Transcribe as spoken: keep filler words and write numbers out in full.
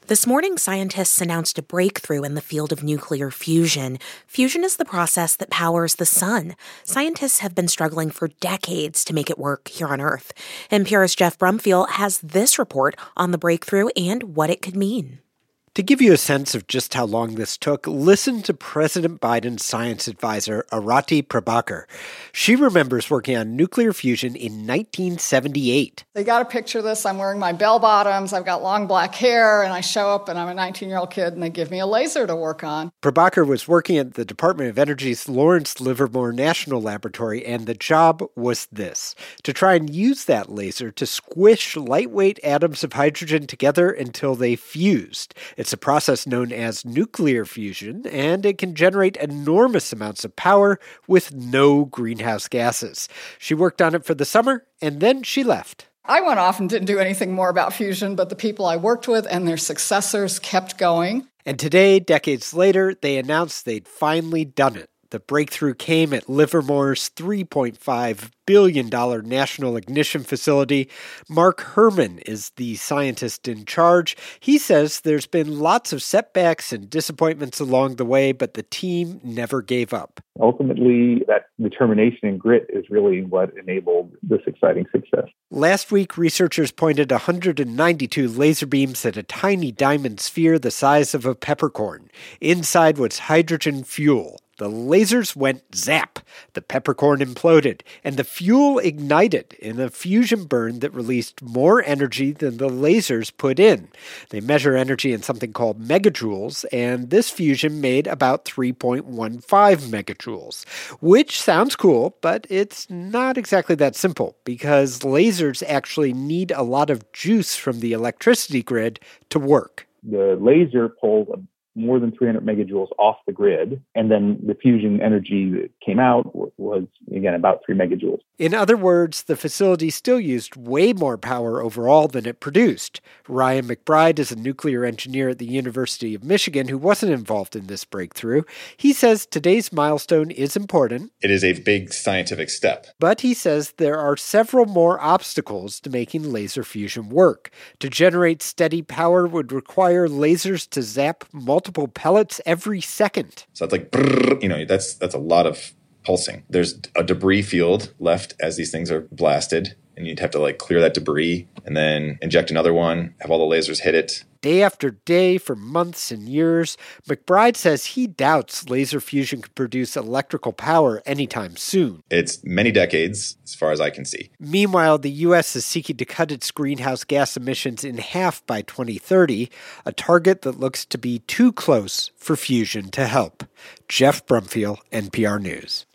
This morning, scientists announced a breakthrough in the field of nuclear fusion. Fusion is the process that powers the sun. Scientists have been struggling for decades to make it work here on Earth. N P R's Jeff Brumfiel has this report on the breakthrough and what it could mean. To give you a sense of just how long this took, listen to President Biden's science advisor, Arati Prabhakar. She remembers working on nuclear fusion in nineteen seventy-eight. They got a picture of this. I'm wearing my bell bottoms. I've got long black hair, and I show up, and I'm a nineteen-year-old kid, and they give me a laser to work on. Prabhakar was working at the Department of Energy's Lawrence Livermore National Laboratory, and the job was this: to try and use that laser to squish lightweight atoms of hydrogen together until they fused. It's a process known as nuclear fusion, and it can generate enormous amounts of power with no greenhouse gases. She worked on it for the summer, and then she left. I went off and didn't do anything more about fusion, but the people I worked with and their successors kept going. And today, decades later, they announced they'd finally done it. The breakthrough came at Livermore's three point five billion dollars National Ignition Facility. Mark Herman is the scientist in charge. He says there's been lots of setbacks and disappointments along the way, but the team never gave up. Ultimately, that determination and grit is really what enabled this exciting success. Last week, researchers pointed one hundred ninety-two laser beams at a tiny diamond sphere the size of a peppercorn. Inside was hydrogen fuel. The lasers went zap, the peppercorn imploded, and the fuel ignited in a fusion burn that released more energy than the lasers put in. They measure energy in something called megajoules, and this fusion made about three point one five megajoules, which sounds cool, but it's not exactly that simple, because lasers actually need a lot of juice from the electricity grid to work. The laser pulled a more than three hundred megajoules off the grid, and then the fusion energy that came out was, again, about three megajoules. In other words, the facility still used way more power overall than it produced. Ryan McBride is a nuclear engineer at the University of Michigan who wasn't involved in this breakthrough. He says today's milestone is important. It is a big scientific step. But he says there are several more obstacles to making laser fusion work. To generate steady power would require lasers to zap multiple pellets every second. So it's like, brrr, you know, that's that's a lot of pulsing. There's a debris field left as these things are blasted, and you'd have to like clear that debris and then inject another one, have all the lasers hit it. Day after day for months and years, McBride says he doubts laser fusion could produce electrical power anytime soon. It's many decades, as far as I can see. Meanwhile, the U S is seeking to cut its greenhouse gas emissions in half by twenty thirty, a target that looks to be too close for fusion to help. Jeff Brumfiel, N P R News.